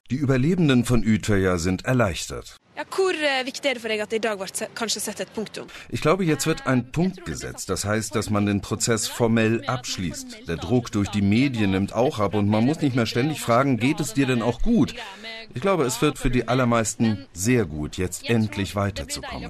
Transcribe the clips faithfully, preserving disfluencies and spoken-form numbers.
Die Überlebenden von Utøya sind erleichtert. Ich glaube, jetzt wird ein Punkt gesetzt. Das heißt, dass man den Prozess formell abschließt. Der Druck durch die Medien nimmt auch ab und man muss nicht mehr ständig fragen, geht es dir denn auch gut? Ich glaube, es wird für die allermeisten sehr gut, jetzt endlich weiterzukommen.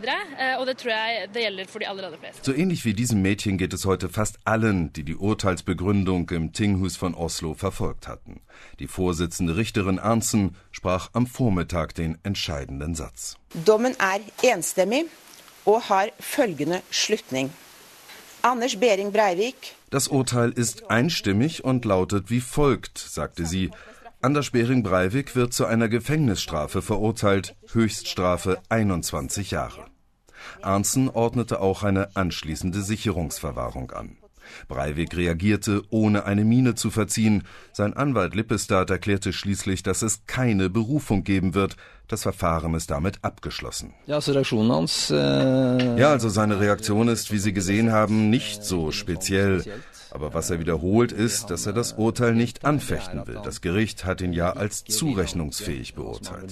So ähnlich wie diesem Mädchen geht es heute fast allen, die die Urteilsbegründung im Tinghus von Oslo verfolgt hatten. Die Vorsitzende Richterin Arntzen sprach am Vormittag den entscheidenden Satz. Dommen er enstemmig og har følgende slutning. Anders Behring Breivik. Das Urteil ist einstimmig und lautet wie folgt, sagte sie. Anders Behring Breivik wird zu einer Gefängnisstrafe verurteilt, Höchststrafe einundzwanzig Jahre. Arntzen ordnete auch eine anschließende Sicherungsverwahrung an. Breivik reagierte, ohne eine Miene zu verziehen. Sein Anwalt Lippestad erklärte schließlich, dass es keine Berufung geben wird. Das Verfahren ist damit abgeschlossen. Ja, also Reaktion hans, äh ja, also seine Reaktion ist, wie Sie gesehen haben, nicht so speziell. Aber was er wiederholt ist, dass er das Urteil nicht anfechten will. Das Gericht hat ihn ja als zurechnungsfähig beurteilt.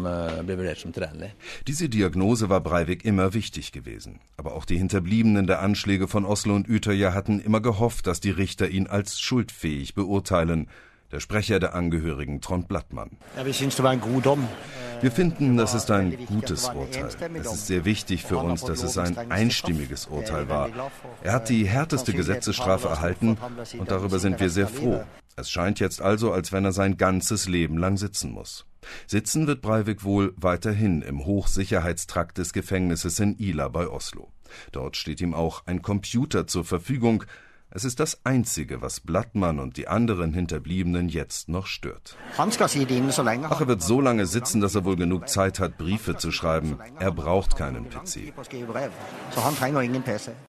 Diese Diagnose war Breivik immer wichtig gewesen. Aber auch die Hinterbliebenen der Anschläge von Oslo und Utøya hatten immer gehofft, dass die Richter ihn als schuldfähig beurteilen. Der Sprecher der Angehörigen, Trond Blattmann. Ja, wir synes, det var en god dom. Wir finden, das ist ein gutes Urteil. Es ist sehr wichtig für uns, dass es ein einstimmiges Urteil war. Er hat die härteste Gesetzesstrafe erhalten und darüber sind wir sehr froh. Es scheint jetzt also, als wenn er sein ganzes Leben lang sitzen muss. Sitzen wird Breivik wohl weiterhin im Hochsicherheitstrakt des Gefängnisses in Ila bei Oslo. Dort steht ihm auch ein Computer zur Verfügung. Es ist das Einzige, was Blattmann und die anderen Hinterbliebenen jetzt noch stört. Ach, er wird so lange sitzen, dass er wohl genug Zeit hat, Briefe zu schreiben. Er braucht keinen P C.